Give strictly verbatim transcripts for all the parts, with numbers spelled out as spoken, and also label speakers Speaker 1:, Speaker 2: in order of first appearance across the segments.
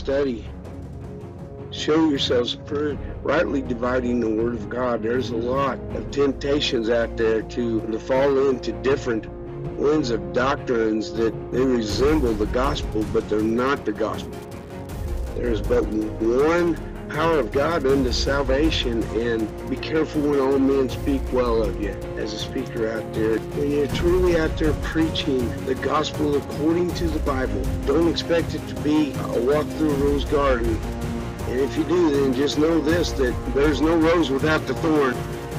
Speaker 1: study. Show yourselves approved, rightly dividing the word of God. There's a lot of temptations out there to, to fall into different winds of doctrines that they resemble the gospel, but they're not the gospel. There is but one power of God unto salvation, and be careful when all men speak well of you. As a speaker out there, when you're truly out there preaching the gospel according to the Bible, don't expect it to be a walk through a rose garden. And if you do, then just know this, that there's no rose without the thorn.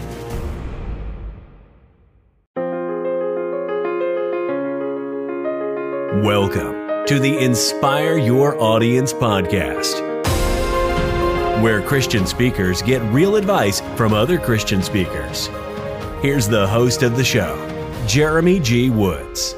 Speaker 2: Welcome to the Inspire Your Audience podcast, where Christian speakers get real advice from other Christian speakers. Here's the host of the show, Jeremy G. Woods.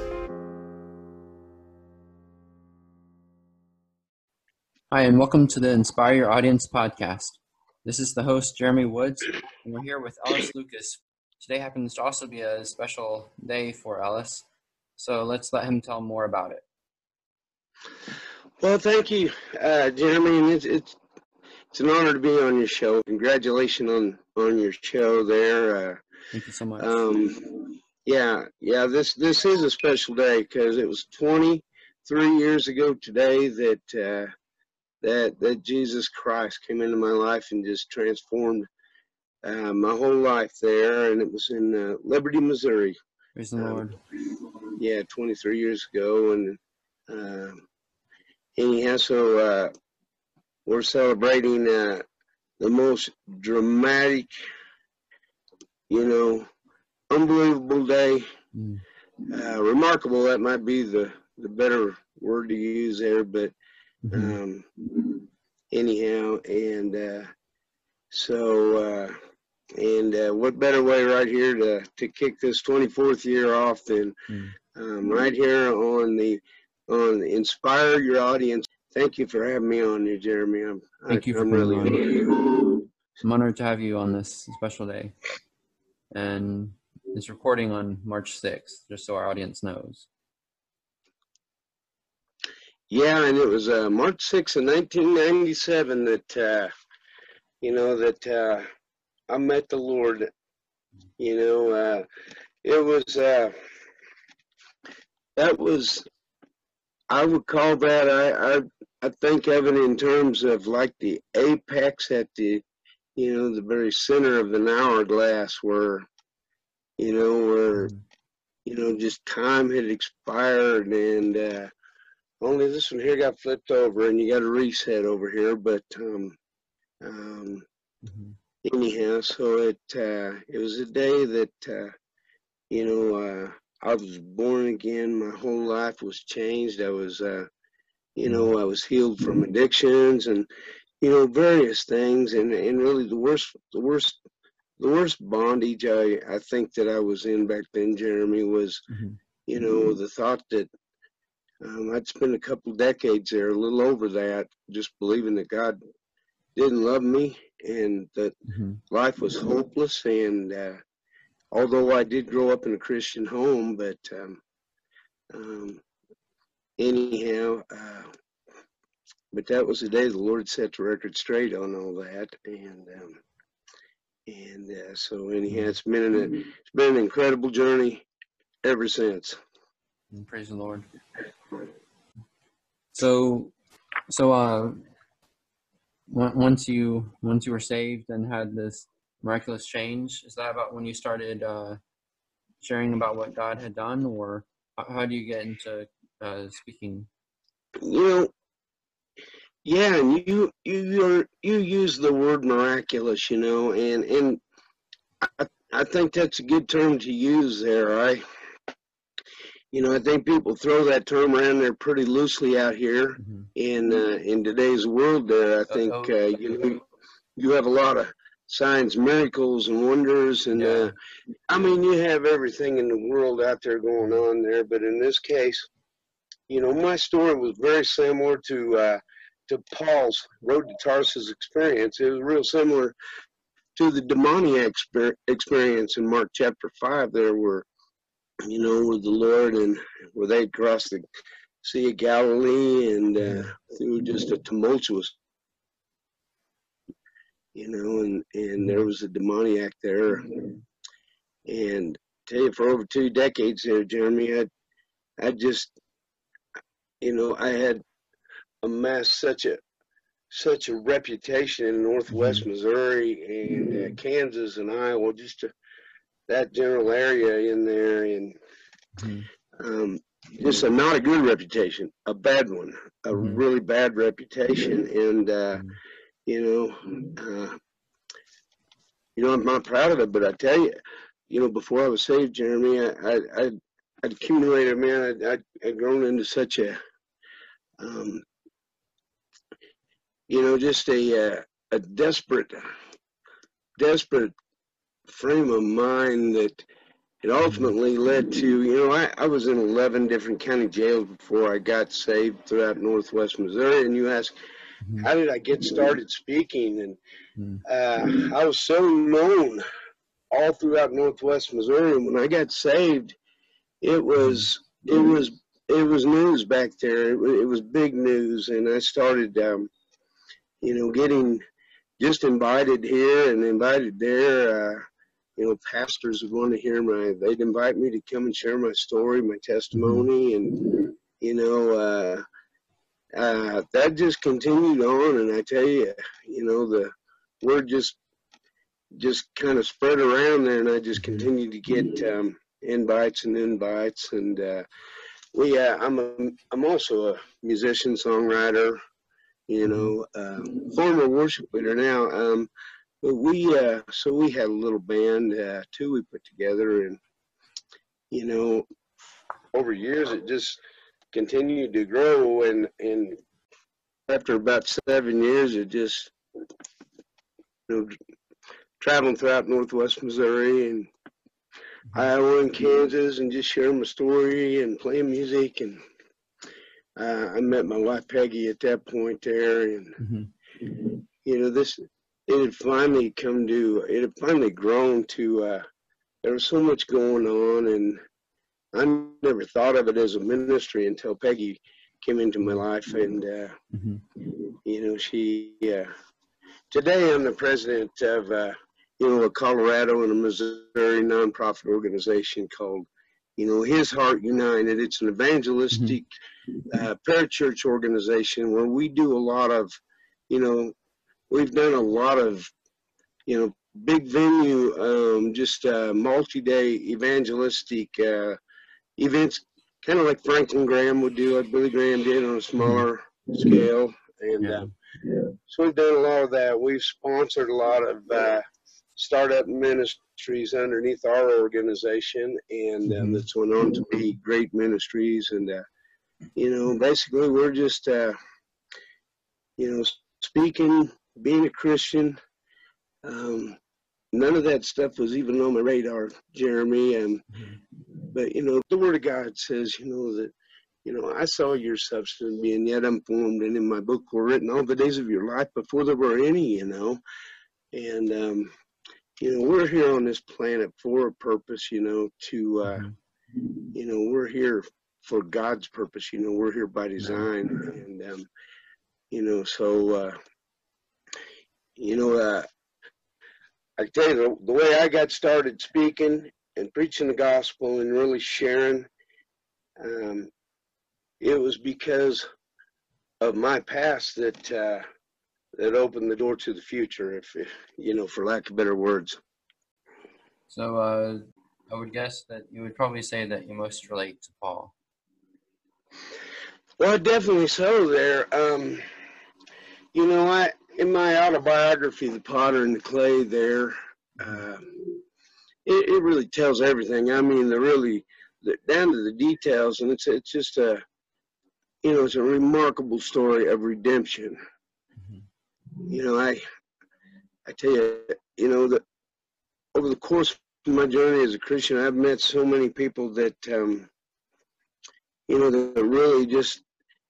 Speaker 3: Hi, and welcome to the Inspire Your Audience podcast. This is the host, Jeremy Woods, and we're here with Ellis Lucas. Today happens to also be a special day for Ellis, so let's let him tell more about it.
Speaker 1: Well, thank you, uh, Jeremy, and it's, it's it's an honor to be on your show. Congratulations on, on your show there. Uh,
Speaker 3: Thank you so much.
Speaker 1: Um, yeah, yeah, this this is a special day because it was twenty-three years ago today that uh, that that Jesus Christ came into my life and just transformed uh, my whole life there, and it was in uh, Liberty, Missouri.
Speaker 3: Praise the Lord.
Speaker 1: Um, yeah, twenty-three years ago, and uh, anyhow, so uh, we're celebrating uh, the most dramatic, you know, unbelievable day.
Speaker 3: Mm.
Speaker 1: Uh, remarkable, that might be the, the better word to use there, but um, anyhow, and uh, so, uh, and uh, what better way right here to, to kick this twenty-fourth year off than
Speaker 3: Mm.
Speaker 1: um, right here on the, on Inspire Your Audience. Thank you for having me on here, Jeremy. I'm,
Speaker 3: Thank you for
Speaker 1: I'm
Speaker 3: coming
Speaker 1: really
Speaker 3: on.
Speaker 1: honored.
Speaker 3: I'm honored to have you on this special day. And it's recording on March sixth, just so our audience knows.
Speaker 1: Yeah, and it was uh, March sixth of nineteen ninety-seven that, uh, you know, that uh, I met the Lord. You know, uh, it was, uh, that was, I would call that, I, I, I think of it in terms of like the apex at the, you know, the very center of an hourglass where, you know, where, you know, just time had expired and uh, only this one here got flipped over and you got a reset over here. But um, um, mm-hmm. anyhow, so it uh, it was a day that, uh, you know, uh, I was born again. My whole life was changed. I was, uh, you know, I was healed from addictions and, you know, various things. And, and really the worst, the worst, the worst bondage I, I think that I was in back then, Jeremy, was, mm-hmm. you know, the thought that um, I'd spent a couple decades there, a little over that, just believing that God didn't love me and that mm-hmm. life was hopeless. And uh, although I did grow up in a Christian home, but um, um, anyhow, uh, but that was the day the Lord set the record straight on all that. And um, And uh, so anyhow, it's been an it's been an incredible journey ever since.
Speaker 3: Praise the Lord. So, so uh, once you once you were saved and had this miraculous change, is that about when you started uh, sharing about what God had done, or how do you get into uh, speaking?
Speaker 1: You know, yeah, and you you you use the word miraculous, you know, and and I I think that's a good term to use there. I, you know, I think people throw that term around there pretty loosely out here mm-hmm. in uh, in today's world. There, I think uh, you know, you have a lot of signs, miracles, and wonders, and yeah. uh, I mean, you have everything in the world out there going on there. But in this case, you know, my story was very similar to. Uh, to Paul's Road to Tarsus experience. It was real similar to the demoniac experience in Mark chapter five there where, you know, with the Lord and where they crossed the, Sea of Galilee, and uh, through just a tumultuous, you know, and, and there was a demoniac there. And tell you, for over two decades there, Jeremy, I, I just, you know, I had amassed such a, such a reputation in Northwest mm-hmm. Missouri and uh, Kansas and Iowa, just to, that general area in there, and mm-hmm. um, just a not a good reputation, a bad one, a mm-hmm. really bad reputation, and uh, mm-hmm. you know, uh, you know, I'm not proud of it, but I tell you, you know, before I was saved, Jeremy, I, I, I I'd accumulated, man, I, I'd, I'd grown into such a, um, you know, just a, uh, a desperate, desperate frame of mind that it ultimately led to, you know, I, I was in eleven different county jails before I got saved throughout Northwest Missouri. And you ask, mm-hmm. how did I get started speaking? And uh, I was so known all throughout Northwest Missouri. And when I got saved, it was, it was, it was news back there. It, it was big news. And I started, um, you know, getting just invited here and invited there. Uh, you know, pastors would want to hear my, they'd invite me to come and share my story, my testimony. And, you know, uh, uh, that just continued on. And I tell you, you know, the word just, just kind of spread around there. And I just continued to get um, invites and invites. And uh, we, uh, I'm, a, I'm also a musician, songwriter, you know, uh, former worship leader now. Um, but we, uh, so we had a little band, uh, too, we put together, and, you know, over years it just continued to grow, and, and after about seven years, it just, you know, traveling throughout Northwest Missouri and Iowa and Kansas, and just sharing my story and playing music. And uh, I met my wife Peggy at that point there, and mm-hmm. you know, this, it had finally come to, it had finally grown to, uh, there was so much going on, and I never thought of it as a ministry until Peggy came into my life. And uh, mm-hmm. you know, she, uh, today I'm the president of, uh, you know, a Colorado and a Missouri nonprofit organization called, you know, His Heart United. It's an evangelistic mm-hmm. uh, parachurch organization where we do a lot of, you know, we've done a lot of, you know, big venue, um, just uh, multi-day evangelistic uh, events, kind of like Franklin Graham would do, like Billy Graham did, on a smaller mm-hmm. scale. And yeah. Um, so we've done a lot of that. We've sponsored a lot of uh, startup ministries underneath our organization, and um, that's went on to be great ministries. And, uh, you know, basically we're just, uh, you know, speaking, being a Christian. Um, none of that stuff was even on my radar, Jeremy. Um, but, you know, the Word of God says, you know, that, you know, I saw your substance being yet unformed, and in my book were written all the days of your life before there were any, you know. And, um, you know, we're here on this planet for a purpose, you know, to, uh, you know, we're here for God's purpose, you know, we're here by design. And, um, you know, so, uh, you know, uh, I tell you, the, the way I got started speaking and preaching the gospel and really sharing, um, it was because of my past that uh, that opened the door to the future, if, if you know, for lack of better words.
Speaker 3: So uh, I would guess that you would probably say that you most relate to Paul.
Speaker 1: Well, definitely so. There, um, you know, I in my autobiography, The Potter and the Clay, there, uh, it, it really tells everything. I mean, the really the, down to the details, and it's it's just a, you know, it's a remarkable story of redemption. Mm-hmm. You know, I I tell you, you know, that over the course of my journey as a Christian, I've met so many people that, um, you know, that really just,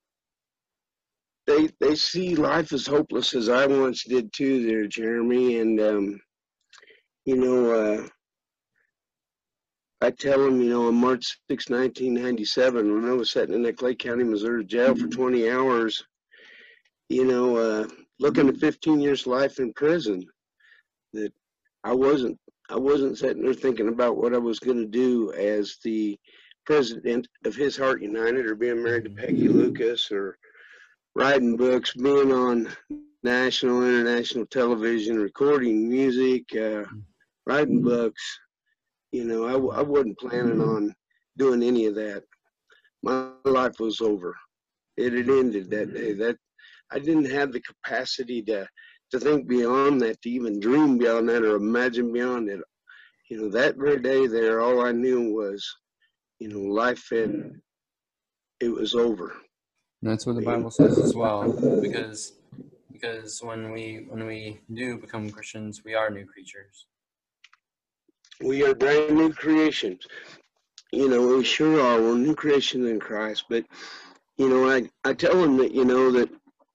Speaker 1: they they see life as hopeless as I once did too there, Jeremy. And, um, you know, uh, I tell him, you know, on March sixth, nineteen ninety-seven, when I was sitting in that Clay County, Missouri jail for twenty hours, you know, uh, looking at fifteen years life in prison, that I wasn't, I wasn't sitting there thinking about what I was going to do as the president of His Heart United, or being married to Peggy Lucas, or writing books, being on national, international television, recording music, uh, writing books. You know, I, I wasn't planning on doing any of that. My life was over. It had ended that day. That I didn't have the capacity to to think beyond that, to even dream beyond that, or imagine beyond it. You know, that very day there, all I knew was, you know, life had, it was over.
Speaker 3: And that's what the Bible says as well, because because when we when we do become Christians, we are new creatures.
Speaker 1: We are brand new creations. You know, we sure are. We're new creations in Christ. But, you know, I, I tell them that, you know, that,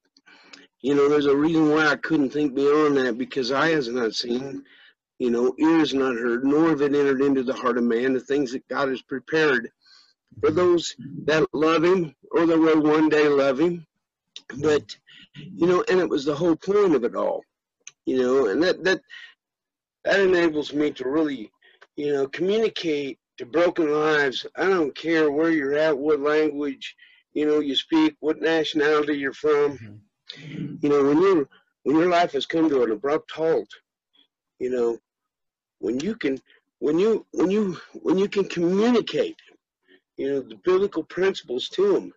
Speaker 1: you know, there's a reason why I couldn't think beyond that, because eye has not seen, you know, ears not heard, nor have it entered into the heart of man the things that God has prepared for those that love Him, or that will one day love Him. But, you know, and it was the whole point of it all, you know, and that, that, that enables me to really, you know, communicate to broken lives. I don't care where you're at, what language, you know, you speak, what nationality you're from. Mm-hmm. You know, when you when your life has come to an abrupt halt, you know, when you can when you when you when you can communicate, you know, the biblical principles to them,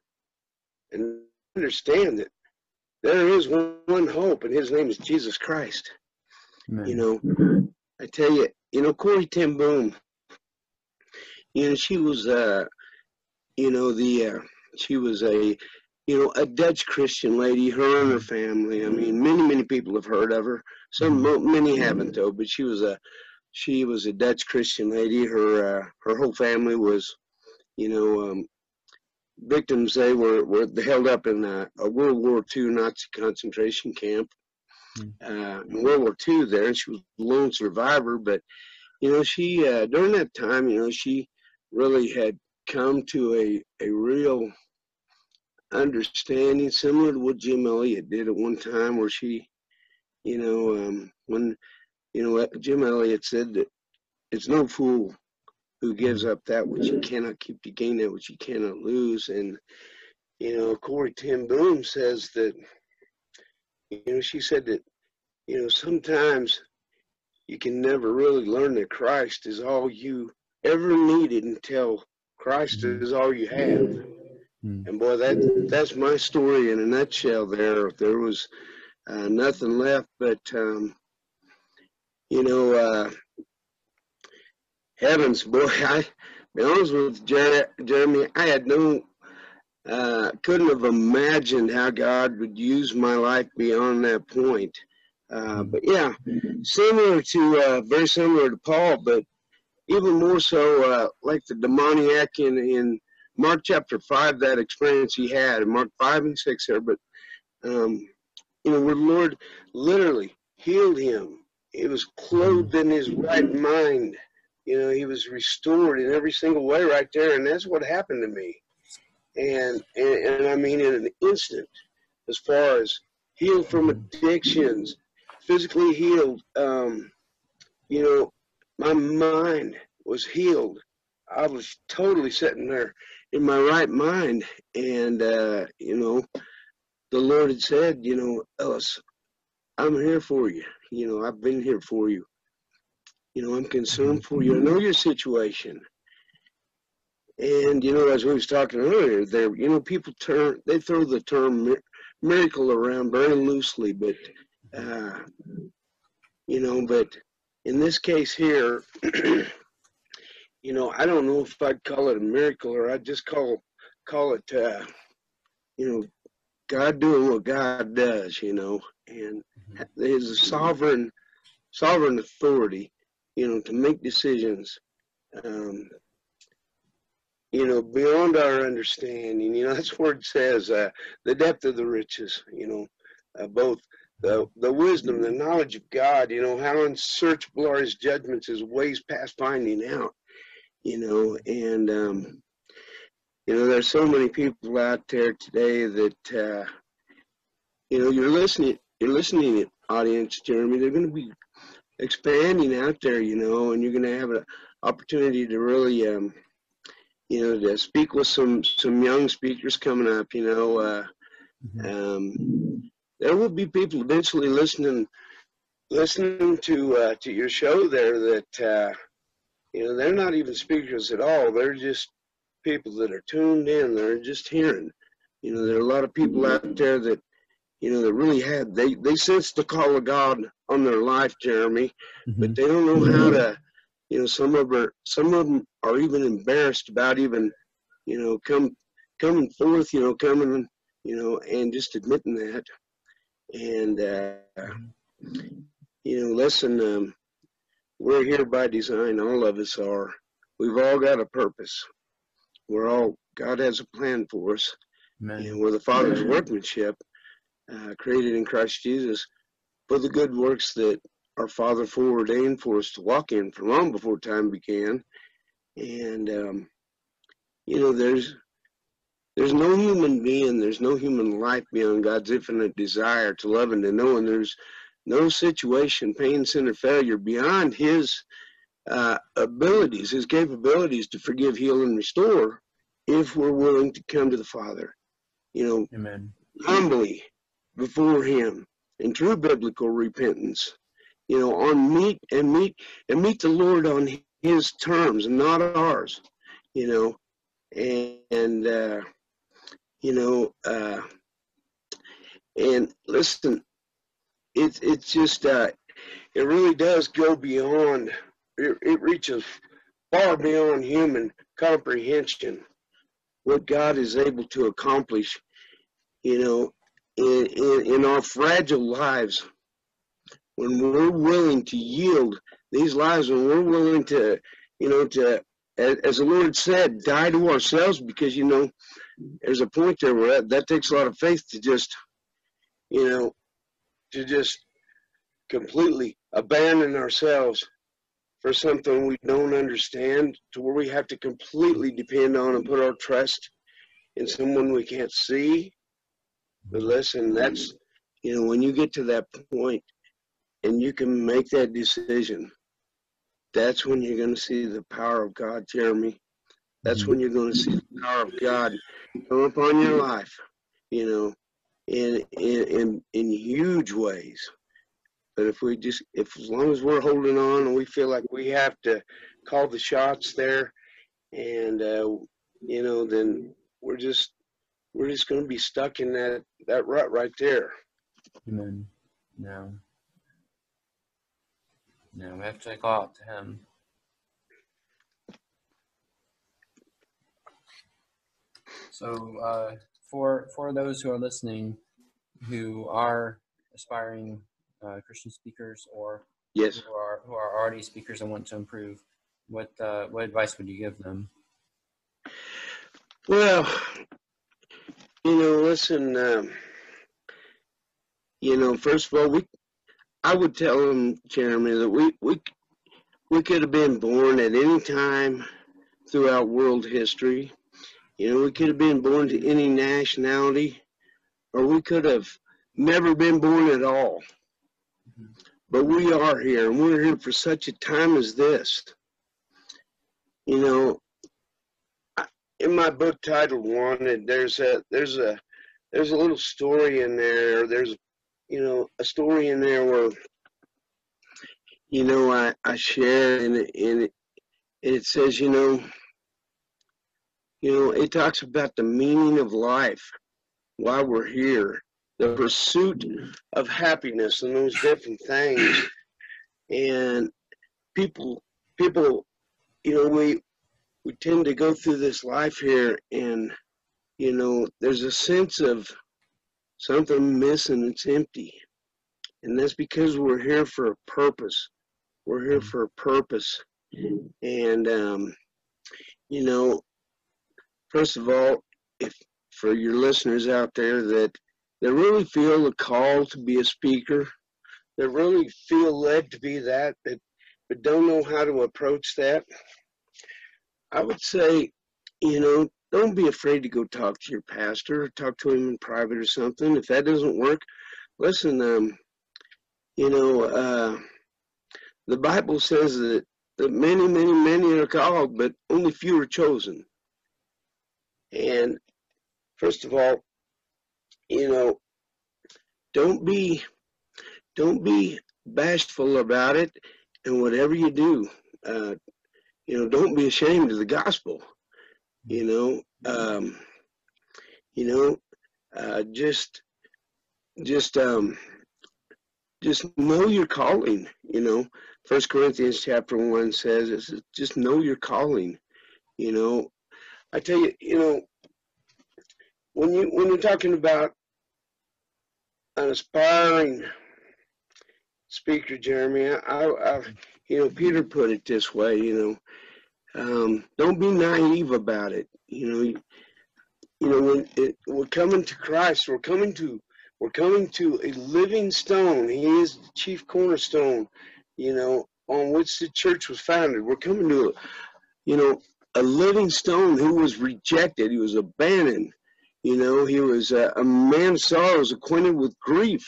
Speaker 1: and understand that there is one, one hope, and His name is Jesus Christ. Amen. You know, I tell you, you know, Corrie ten Boom, you know, she was, uh, you know, the, uh, she was a, you know, a Dutch Christian lady, her and her family. I mean, many, many people have heard of her. Some, many haven't though, but she was a, she was a Dutch Christian lady. Her, uh, her whole family was, you know, um, victims. They were, were held up in a, a World War Two Nazi concentration camp. Uh, in World War Two there, and she was a lone survivor. But, you know, she, uh, during that time, you know, she really had come to a, a real understanding, similar to what Jim Elliot did at one time, where she, you know, um, when, you know, Jim Elliot said that it's no fool who gives up that which he cannot keep to gain that which he cannot lose. And, you know, Corrie ten Boom says that, you know, she said that, you know, sometimes you can never really learn that Christ is all you ever needed until Christ is all you have. Mm. And boy, that that's my story in a nutshell there. There was uh, nothing left but, um, you know, uh, heavens, boy, I, be honest with Jer- Jeremy, I had no, uh, couldn't have imagined how God would use my life beyond that point. Uh, but yeah, similar to, uh, very similar to Paul, but even more so, uh, like the demoniac in, in Mark chapter five, that experience he had, in Mark five and six there, but, um, you know, where the Lord literally healed him. He was clothed in his right mind. You know, he was restored in every single way right there, and that's what happened to me. And, and, and I mean, in an instant, as far as healed from addictions, physically healed, um, you know, my mind was healed. I was totally sitting there in my right mind. And, uh, you know, the Lord had said, you know, Ellis, I'm here for you. You know, I've been here for you. You know, I'm concerned for you. I know your situation. And, you know, as we was talking earlier, there, you know, people turn, they throw the term miracle around very loosely, but, uh, you know, but in this case here, you know, I don't know if I'd call it a miracle, or I'd just call, call it, uh, you know, God doing what God does, you know, and there's a sovereign, sovereign authority, you know, to make decisions, um, you know, beyond our understanding. You know, that's where it says, uh, the depth of the riches, you know, uh, both the, the wisdom, the knowledge of God, you know, how unsearchable are his judgments, his ways past finding out. you know, and, um, you know, there's so many people out there today that, uh, you know, you're listening, you're listening, audience, Jeremy, they're going to be expanding out there, you know, and you're going to have an opportunity to really, um, you know, to speak with some, some young speakers coming up, you know, uh, um, there will be people eventually listening, listening to, uh, to your show there that, uh, you know, they're not even speakers at all. They're just people that are tuned in. They're just hearing. You know, there are a lot of people out there that, you know, that really had, they, they sense the call of God on their life, Jeremy,
Speaker 3: Mm-hmm.
Speaker 1: but they don't know how to, you know, some of them are, some of them are even embarrassed about even, you know, come, coming forth, you know, coming, you know, and just admitting that. And, uh, you know, listen, um, we're here by design. All of us are. We've all got a purpose. We're all, God has a plan for us.
Speaker 3: Amen.
Speaker 1: You know, we're the Father's workmanship, uh, created in Christ Jesus for the good works that our Father foreordained for us to walk in from long before time began. And, um, you know, there's, there's no human being, there's no human life beyond God's infinite desire to love and to know. And there's no situation, pain, sin, or failure beyond His uh, abilities, His capabilities to forgive, heal, and restore if we're willing to come to the Father, you know,
Speaker 3: Amen.
Speaker 1: humbly before Him in true biblical repentance, you know, on meet and meet and meet the Lord on His terms and not ours, you know, and, and uh, you know, uh, and listen, it's it's just uh, it really does go beyond. It, it reaches far beyond human comprehension what God is able to accomplish, you know, in, in, in our fragile lives. When we're willing to yield these lives, when we're willing to, you know, to, as, as the Lord said, die to ourselves, because, you know, there's a point there where that, that takes a lot of faith to just, you know, to just completely abandon ourselves for something we don't understand, to where we have to completely depend on and put our trust in someone we can't see. But listen, that's, you know, when you get to that point and you can make that decision, that's when you're going to see the power of God, Jeremy. That's
Speaker 3: Mm-hmm.
Speaker 1: when you're going to see the power of God come upon your life, you know, in, in, in, in huge ways. But if we just, if as long as we're holding on and we feel like we have to call the shots there, and uh, you know, then we're just we're just going to be stuck in that that rut right there.
Speaker 3: Amen. No. No, we have to go out to Him. So, uh, for for those who are listening, who are aspiring uh, Christian speakers, or
Speaker 1: Yes.
Speaker 3: who are who are already speakers and want to improve, what uh, what advice would you give them?
Speaker 1: Well, you know, listen. Um, you know, first of all, we I would tell them, Jeremy, that we we we could have been born at any time throughout world history. You know, we could have been born to any nationality, or we could have never been born at all. But we are here, and we're here for such a time as this. You know, in my book titled Wanted, there's a there's a there's a little story in there. There's, you know, a story in there where, you know, I, I share, and it, and it, it says, you know, you know, it talks about the meaning of life, why we're here, the pursuit of happiness and those different things. And people, people, you know, we, we tend to go through this life here, and, you know, there's a sense of something missing, it's empty. And that's because we're here for a purpose. We're here for a purpose. And, um, you know, first of all, if for your listeners out there that, that really feel the call to be a speaker, that really feel led to be that, that but don't know how to approach that, I would say, you know, don't be afraid to go talk to your pastor, or talk to him in private or something. If that doesn't work, listen, um, you know, uh, the Bible says that, that many, many, many are called, but only few are chosen. And first of all, you know, don't be, don't be bashful about it. And whatever you do, uh, you know, don't be ashamed of the gospel. You know, um, you know, uh, just, just, um, just know your calling. You know, First Corinthians chapter one says, it's just know your calling. You know, I tell you, you know, when you when you're talking about an aspiring speaker, Jeremy, I, I, you know, Peter put it this way. You know, um, don't be naive about it. You know, you, you know when it, we're coming to Christ, we're coming to we're coming to a living stone. He is the chief cornerstone. You know, on which the church was founded. We're coming to, a, you know, a living stone who was rejected. He was abandoned. You know, he was a, a man of sorrows, acquainted with grief.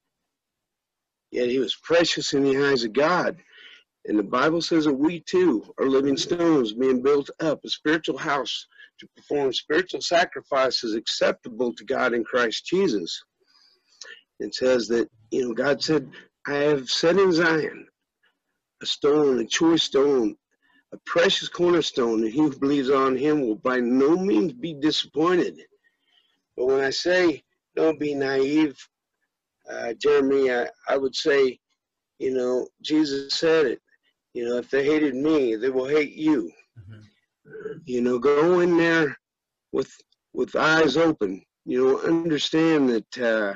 Speaker 1: Yet he was precious in the eyes of God. And the Bible says that we too are living stones being built up, a spiritual house to perform spiritual sacrifices acceptable to God in Christ Jesus. It says that, you know, God said, I have set in Zion a stone, a choice stone, a precious cornerstone, and he who believes on him will by no means be disappointed. But when I say don't be naive, uh, Jeremy, I, I would say, you know, Jesus said it. You know, if they hated me, they will hate you. Mm-hmm. You know, go in there with with eyes open. You know, understand that uh,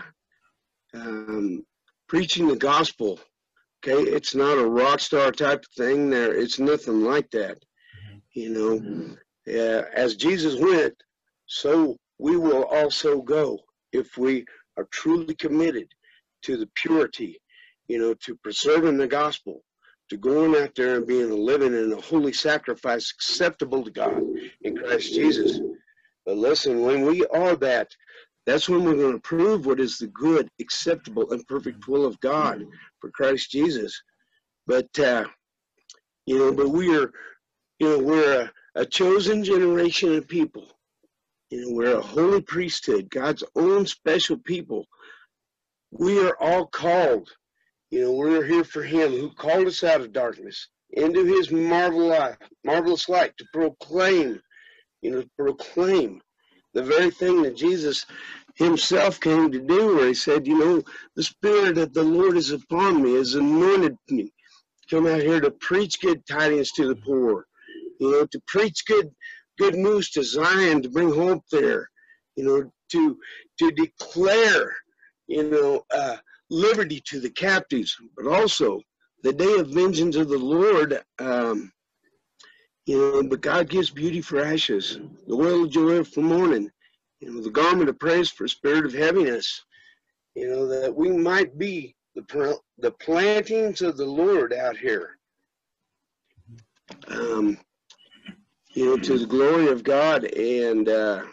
Speaker 1: um, preaching the gospel, okay, it's not a rock star type of thing there. It's nothing like that. Mm-hmm. You know, mm-hmm. uh, as Jesus went, so we will also go if we are truly committed to the purity, you know, to preserving the gospel, to going out there and being a living and a holy sacrifice acceptable to God in Christ Jesus. But listen, when we are that, that's when we're going to prove what is the good, acceptable, and perfect will of God for Christ Jesus. But, uh, you know, but we are, you know, we're a, a chosen generation of people. You know, we're a holy priesthood, God's own special people. We are all called. You know, we're here for him who called us out of darkness into his marvelous, marvelous light to proclaim, you know, proclaim the very thing that Jesus himself came to do, where he said, you know, the Spirit of the Lord is upon me, has anointed me to come out here to preach good tidings to the poor, you know, to preach good good news to Zion, to bring hope there, you know, to to declare, you know, uh, liberty to the captives, but also the day of vengeance of the Lord. Um, you know, but God gives beauty for ashes, the oil of joy for mourning, you know, the garment of praise for spirit of heaviness. You know, that we might be the the plantings of the Lord out here. Um, you know, to the glory of God. And, uh,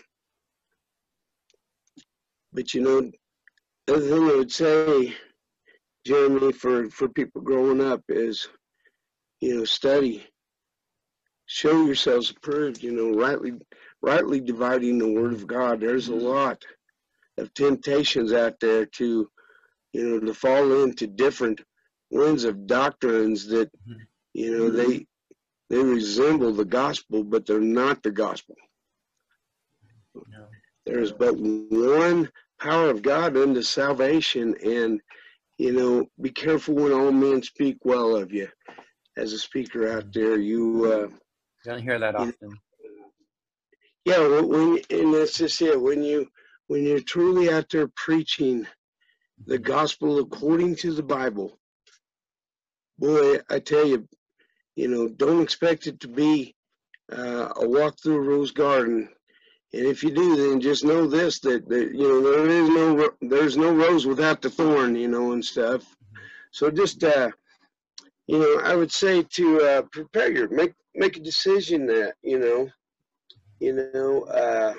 Speaker 1: but, you know, the other thing I would say, Jeremy, for, for people growing up is, you know, study, show yourselves approved, you know, rightly, rightly dividing the word of God. There's a lot of temptations out there to, you know, to fall into different winds of doctrines that, you know, they, They resemble the gospel, but they're not the gospel. No. There is but one power of God unto salvation, and, you know, be careful when all men speak well of you. As a speaker out there, you uh,
Speaker 3: don't hear that often.
Speaker 1: You, yeah, when and that's just it. When you when you're truly out there preaching the gospel according to the Bible, boy, I tell you. You know, don't expect it to be uh, a walk through a rose garden. And if you do, then just know this, that, that, you know, there is no, there's no rose without the thorn, you know, and stuff. So just, uh, you know, I would say to uh, prepare your, make, make a decision that, you know, you know, uh,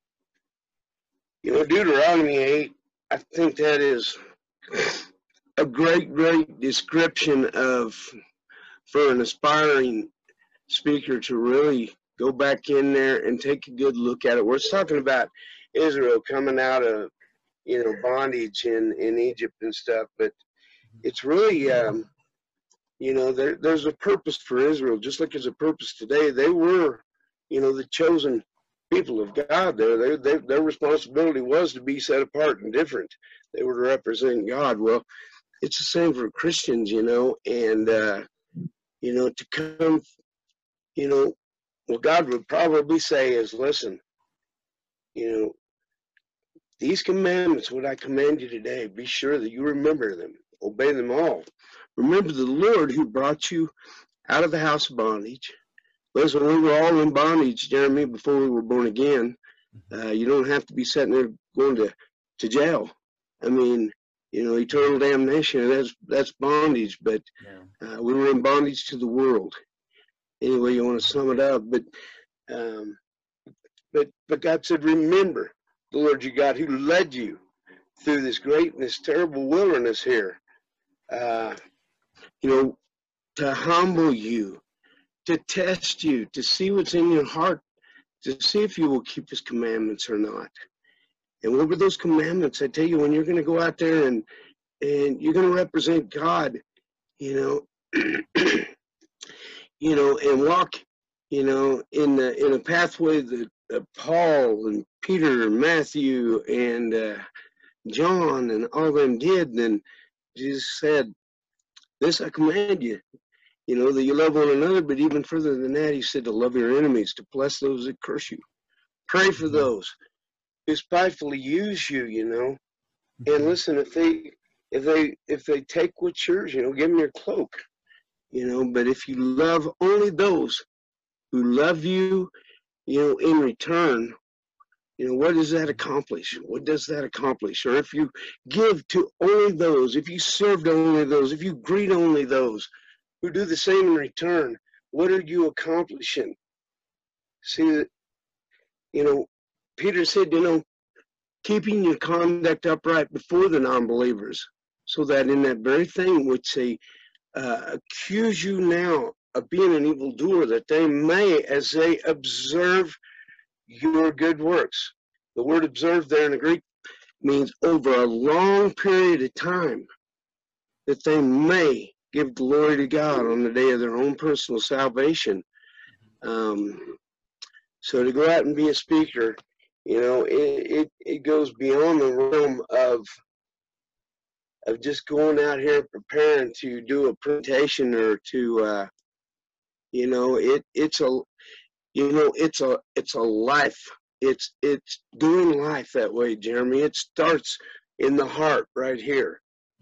Speaker 1: you know, Deuteronomy eight, I think that is a great, great description of, for an aspiring speaker to really go back in there and take a good look at it. We're talking about Israel coming out of, you know, bondage in, in Egypt and stuff, but it's really, um, you know, there, there's a purpose for Israel, just like there's a purpose today. They were, you know, the chosen people of God there. They, they, their responsibility was to be set apart and different. They were to represent God. Well, it's the same for Christians, you know, and, uh, you know, to come, you know, what God would probably say is, listen, you know, these commandments, what I command you today, be sure that you remember them, obey them all. Remember the Lord who brought you out of the house of bondage. Listen, we were all in bondage, Jeremy, before we were born again. Uh, you don't have to be sitting there going to, to jail. I mean, you know, eternal damnation, that's that's bondage, but uh, we were in bondage to the world. Anyway, you want to sum it up, but um, but but God said, remember the Lord your God who led you through this great and this terrible wilderness here. Uh, you know, to humble you, to test you, to see what's in your heart, to see if you will keep his commandments or not. And what were those commandments? I tell you, when you're going to go out there and and you're going to represent God, you know, you know, and walk, you know, in the in a pathway that uh, Paul and Peter and Matthew and uh, John and all of them did, then Jesus said, "This I command you." You know, that you love one another, but even further than that, he said to love your enemies, to bless those that curse you. Pray for those who spitefully use you, you know. And listen, if they if they if they take what's yours, you know, give them your cloak. You know, but if you love only those who love you, you know, in return, you know, what does that accomplish? What does that accomplish? Or if you give to only those, if you serve to only those, if you greet only those who do the same in return, what are you accomplishing? See, that, you know, Peter said, you know, keeping your conduct upright before the non-believers, so that in that very thing which they uh, accuse you now of being an evildoer, that they may, as they observe your good works. The word observe there in the Greek means over a long period of time, that they may give glory to God on the day of their own personal salvation. Um, so to go out and be a speaker, you know, it, it, it goes beyond the realm of of just going out here preparing to do a presentation or to, uh, you know, it it's a, you know, it's a it's a life. It's it's doing life that way, Jeremy. It starts in the heart right here,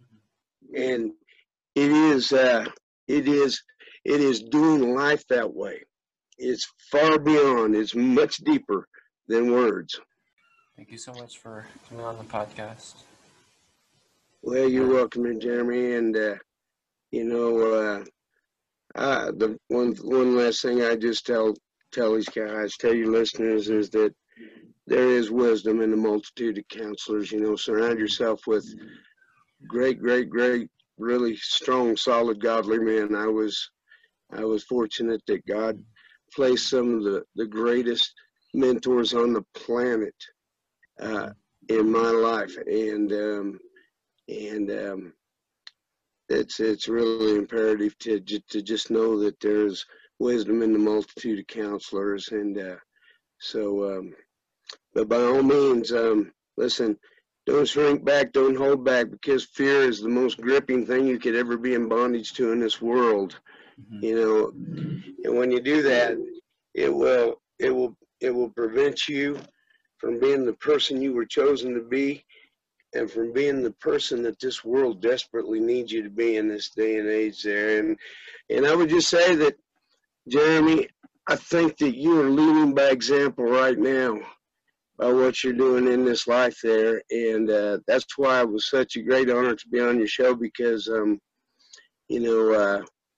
Speaker 1: and it is uh, it is it is doing life that way. It's far beyond. It's much deeper than words.
Speaker 3: Thank you so much for coming on the podcast.
Speaker 1: Well, you're welcome, Jeremy. And uh, you know, uh, uh, the one one last thing I just tell tell these guys, tell your listeners, is that there is wisdom in the multitude of counselors. You know, surround yourself with great, great, great, really strong, solid, godly men. I was, I was fortunate that God placed some of the, the greatest mentors on the planet uh, in my life, and um, and um, it's it's really imperative to to just know that there's wisdom in the multitude of counselors, and uh, so. Um, but by all means, um, listen. Don't shrink back, don't hold back, because fear is the most gripping thing you could ever be in bondage to in this world. Mm-hmm. You know, and when you do that, it will it will it will prevent you from being the person you were chosen to be, and from being the person that this world desperately needs you to be in this day and age there. And and I would just say that, Jeremy, I think that you are leading by example right now by what you're doing in this life there, and uh, that's why it was such a great honor to be on your show, because um, you know, uh,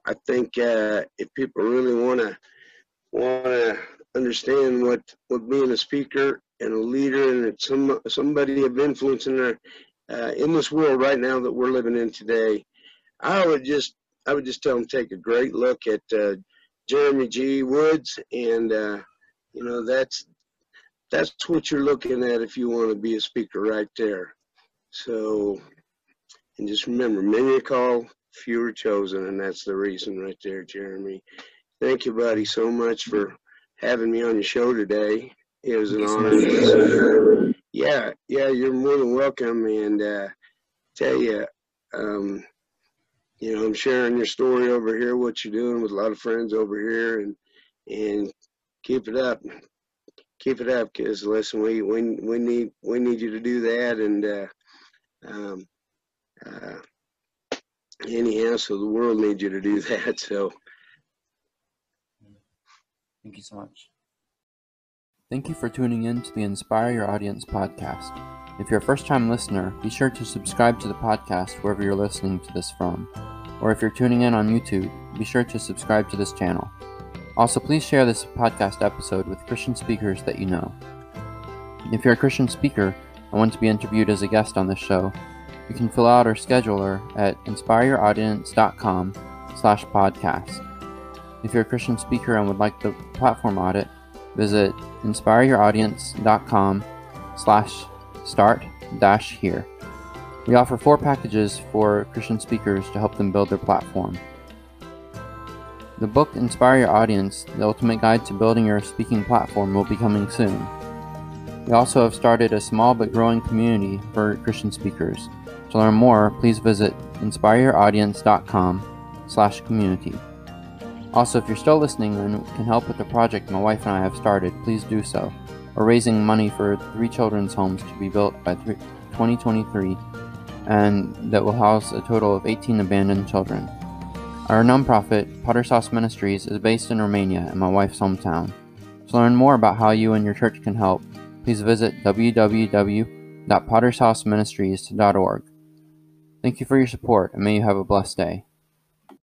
Speaker 1: I think uh, if people really want to want to understand what, what being a speaker and a leader and it's some somebody of influence in their uh, in this world right now that we're living in today, I would just I would just tell them take a great look at uh, Jeremy G. Woods, and uh, you know that's that's what you're looking at if you want to be a speaker right there. So, and just remember, many are called, few are chosen, and that's the reason right there, Jeremy. Thank you, buddy, so much for having me on your show today. It was an honor. Yeah, yeah, you're more than welcome. And uh, tell you, um, you know, I'm sharing your story over here, what you're doing with a lot of friends over here, and and keep it up, keep it up, because listen, we we we need we need you to do that, and uh, um, uh, anyhow, so the world needs you to do that. So.
Speaker 3: Thank you so much. Thank you for tuning in to the Inspire Your Audience podcast. If you're a first-time listener, be sure to subscribe to the podcast wherever you're listening to this from. Or if you're tuning in on YouTube, be sure to subscribe to this channel. Also, please share this podcast episode with Christian speakers that you know. If you're a Christian speaker and want to be interviewed as a guest on this show, you can fill out our scheduler at inspireyouraudience.com slash podcast. If you're a Christian speaker and would like the platform audit, visit inspireyouraudience.com slash start dash here. We offer four packages for Christian speakers to help them build their platform. The book Inspire Your Audience, The Ultimate Guide to Building Your Speaking Platform will be coming soon. We also have started a small but growing community for Christian speakers. To learn more, please visit inspireyouraudience.com slash community. Also, if you're still listening and can help with the project my wife and I have started, please do so. We're raising money for three children's homes to be built by twenty twenty-three, and that will house a total of eighteen abandoned children. Our nonprofit, Potter's House Ministries, is based in Romania, in my wife's hometown. To learn more about how you and your church can help, please visit w w w dot potters house ministries dot org. Thank you for your support, and may you have a blessed day.